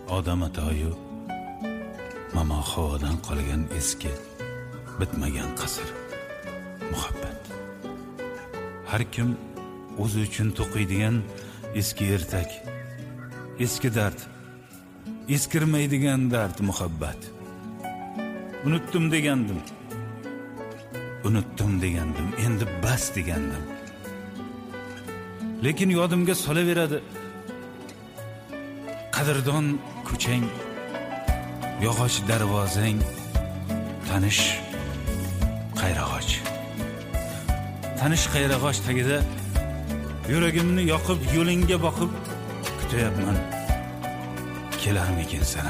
odam atoyu Mamo havodan qolgan eski bitmagan qasr muhabbat. Har kim o'zi uchun to'qiydigan eski ertak, eski dard, eskirmaydigan dard muhabbat. Unutdim degandim, endi bas degandim. Lekin yodimga solaveradi qadrdon ko'chang, yog'och darvozang, tanish qayrag'och tagida yuragimni yoqib yo'lingga boqib kutayapman, kelarmikin sana.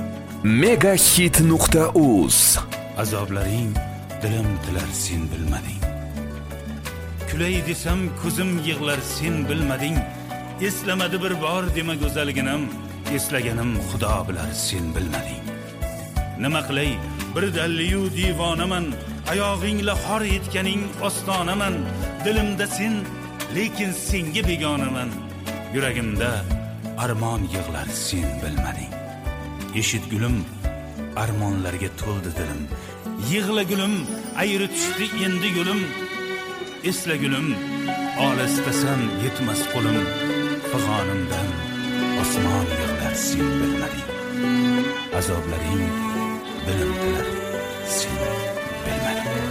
megahit.uz Azoblaring dilim tilar, sen bilmading. Kulay desam ko'zim yig'lar, sen bilmading. Eslamadi bir bor dema go'zalginam, eslaganim Xudo bilar, sen bilmading. Nima qilay, bir dalliyu divonaman, oyog'ingla xor etganing ostonaman. Dilimda sen, lekin senga begonaman. Yuragimda armon yig'lar, sen bilmading. Eshit gulim, armonlarga to'ldi dilim. Yig'la gulim, ayri tushdi endi yo'lim. Esla gulim, olisdasan yetmas qo'lim. Fig'onimdan osmon yig'lar, sen bilmading. Azoblaring dilim tilar, sen bilmading.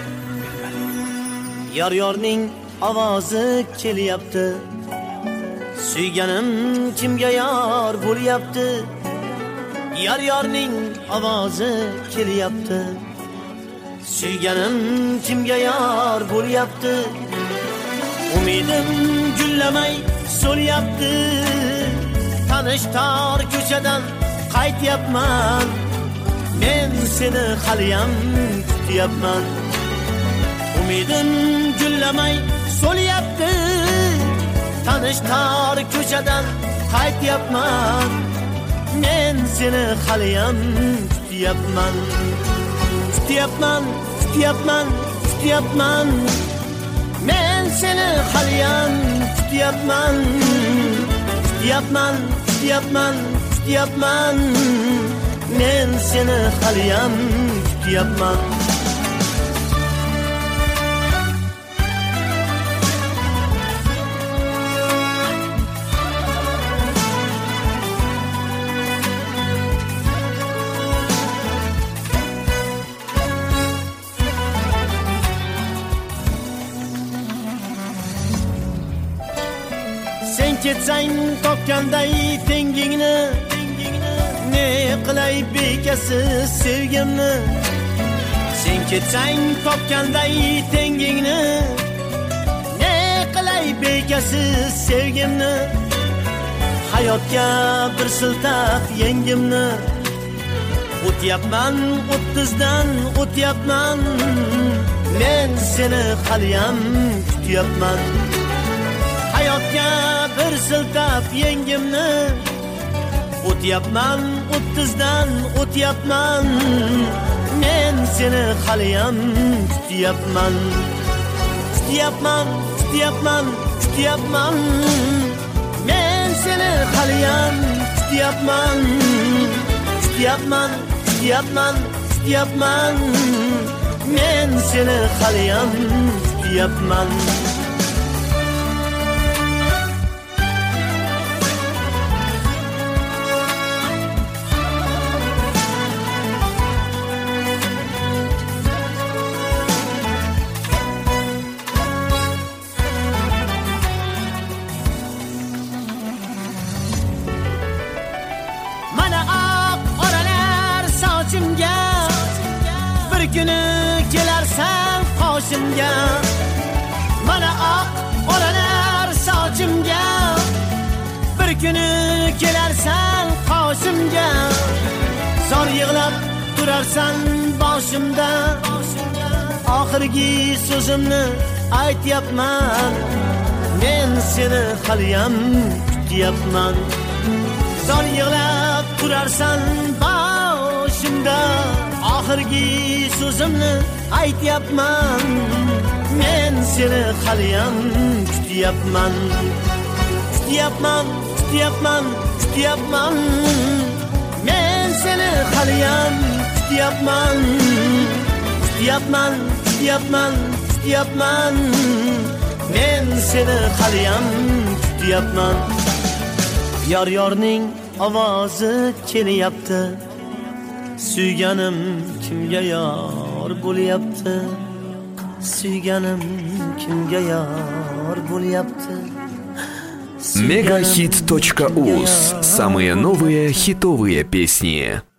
Yorning ovozi kelyapti, suyganim kimga yor bo'lyapti. Yorning ovozi kelyapti, suyganim kimga yor bo'lyapti. Umidim gullamay so'lyapti, tanish tor ko'chadan qaytyapman. Men seni haliyam kutyapman. Umidim gullamay so'lyapti, tanish tor ko'chadan qaytyapman. Men seni haliyam kutyapman. Men seni haliyam kutyapman. Men seni haliyam kutyapman. Sen ketsang topganday tengingni, ne qilay bekasiz sevgimni. Sen ketsang topganday tengingni, ne qilay bekasiz sevgimni. Hayotga bir siltab yengimni, o'tyapman 30dan o'tyapman. Men seni haliyam kutyapman. Hayotga bir siltab yengimni, o'tyapman 30dan o'tyapman. Men seni haliyam kutyapman. Men seni haliyam kutyapman. Men seni haliyam kutyapman. Bir kuni kelarsan qoshimga, mana oq olalar sochimga. Bir kuni kelarsan qoshimga, zor yig'lab turarsan boshimda. Oxirgi so'zimni aytyapman, men seni haliyam kutyapman. Zor yig'lab turarsan boshimda. Oxirgi so'zimni aytyapman, men seni haliyam kutyapman. Men seni haliyam kutyapman, kutyapman, kutyapman, kutyapman. Men seni haliyam kutyapman. Yorning ovozi kelyapti. Suyganim kimga yor bo'lyapti? Suyganim kimga yor bo'lyapti? Megahit.uz. Самые новые хитовые песни.